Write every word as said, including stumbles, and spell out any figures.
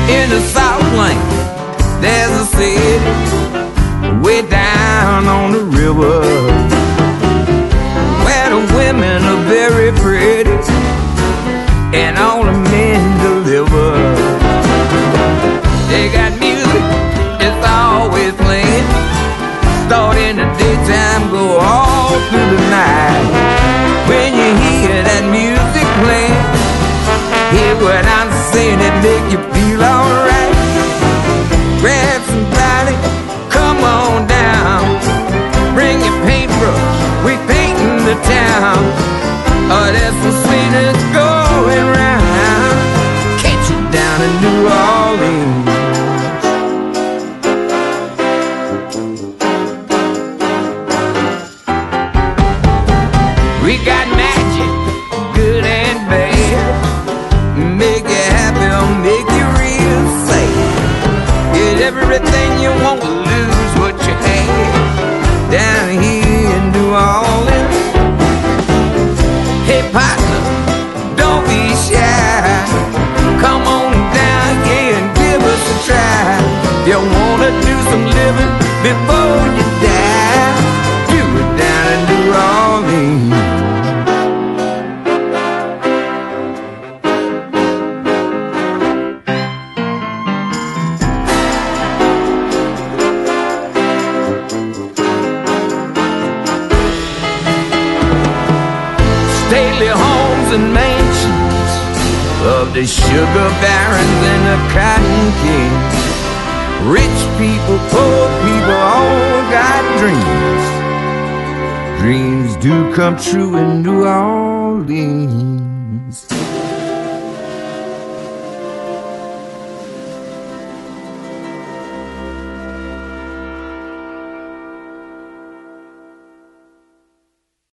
In the South Lane, there's a city way down on the river, where the women are very pretty and all the men deliver. They got music, it's always playing, start in the daytime, go all through the night. When you hear that music playing, hear what I'm saying, it make you feel alright. Grab somebody, come on down, bring your paintbrush, we painting the town. Oh, there's some sweetness going round, catch you down in New Orleans. We got magic, good and bad, make you happy or make you real sad. Get everything you want, lose what you had, down here in New Orleans. Hey partner, don't be shy, come on down here and give us a try. You wanna do some living before you die, do it down in New Orleans. Stately homes and mansions of the sugar barons and the cotton kings. Rich people, poor people, all got dreams. Dreams do come true in New Orleans.